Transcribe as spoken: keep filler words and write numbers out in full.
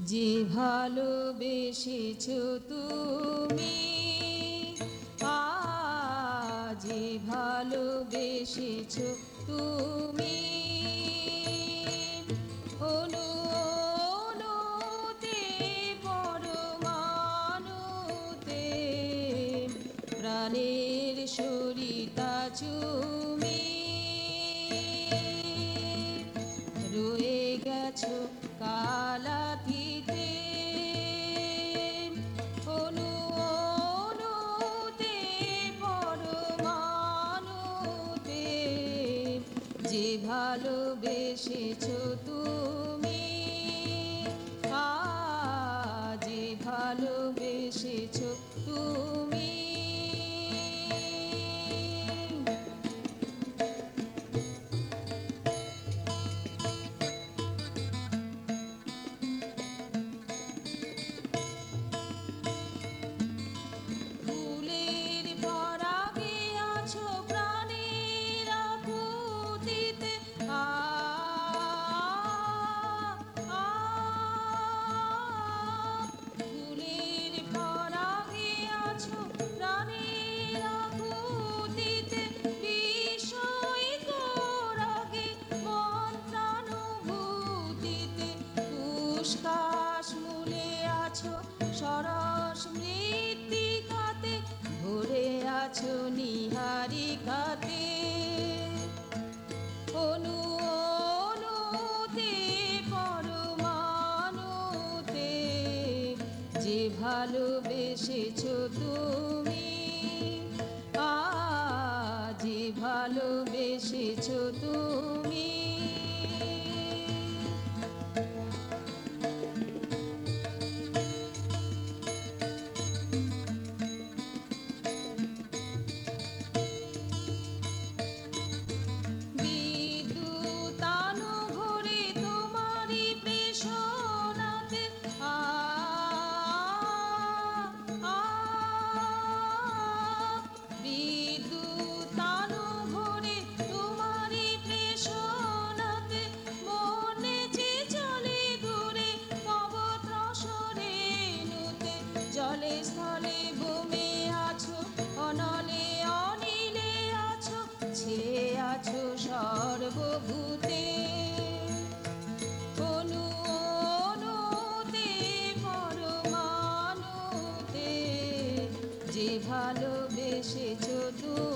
যে ভালোবেসেছো তুমি, আজ যে ভালোবেসেছো তুমি, অনু অনুতে পরমাণুতে প্রাণের সরিতা চুমি রয়ে গেছো কালাতীতে। অনু অনুতে পরমাণুতে যে ভালোবেসেছো তুমি, আজ যে ভালোবেসেছো তুমি। কাশমূলে আছো সরস মৃত্তিকাতে, ভরে আছো নিহারিকাতে। অনু অনুতে পরমাণুতে যে ভালোবেসেছো তুমি, আজ যে ভালোবেসেছো তুমি। জলে স্থলে ভূমি আছো, অনলে অনিলে আছো, ছেয়ে আছো সর্বভূতে। অনু অনুতে পরমাণুতে যে ভালোবেসেছো তুমি,